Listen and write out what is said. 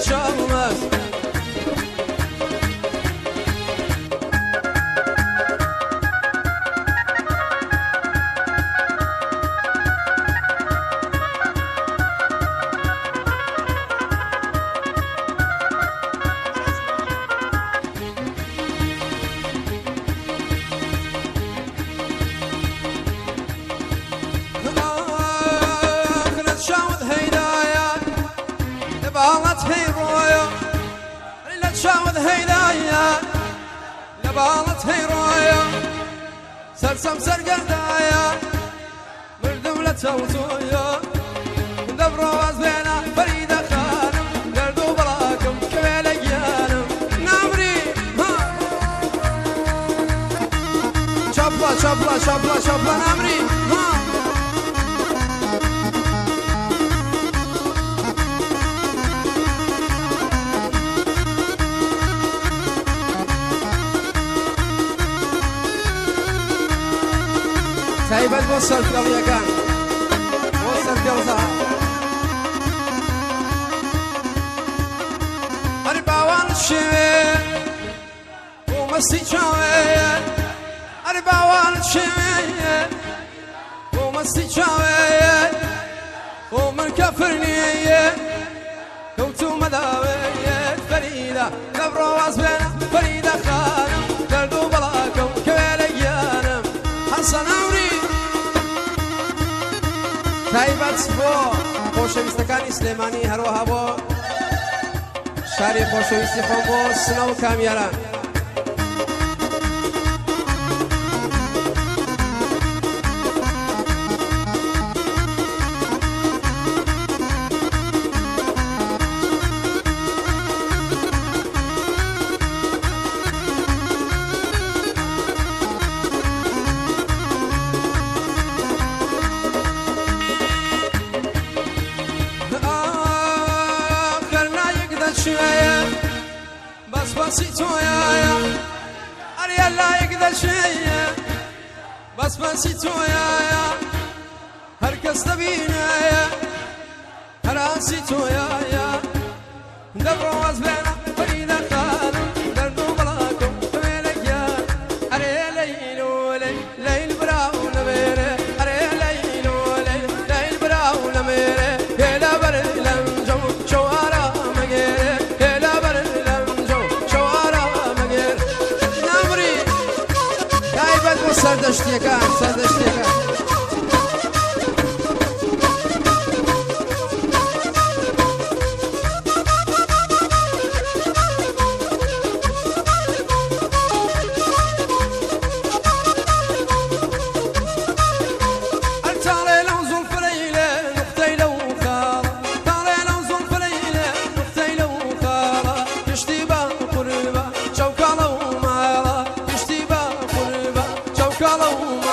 شامس شاود هيدايا لبالت هيرويا سرسم سرقردايا مردم لتوتويا دبرو وزبينا فريدة خانم قردو بلاكم كميل ايانم نامري ها شابلا شابلا شابلا شابلا نامري ها تايبت بوصل في الأغيقان بوصل في الزهر أربعوان الشمال ومستي شوية أربعوان الشمال ومستي شوية ومن كفرنية كوتو مداوية فريدة دبرو واسبنا فريدة خانم دردو بلاكم كويل ايانم حسن عوري تایبەت بۆ خۆشەویستەکانی سلێمانی هەروەها بۆ شاری خۆشەویستی خۆم بۆ سنە و کامیاران بس بسيتو يا أريا لا يقدر شيء بس بسيتو يا هركز تبينا يا هراسيتو يا دبرو وزبنا فريدة خانم دردو بلاكم ويلك يا أريا ليل وليل ليل براون ميري أريا ليل وليل ليل براون ميري هلا برلم جو شوارع مغيري سردشتیکان Follow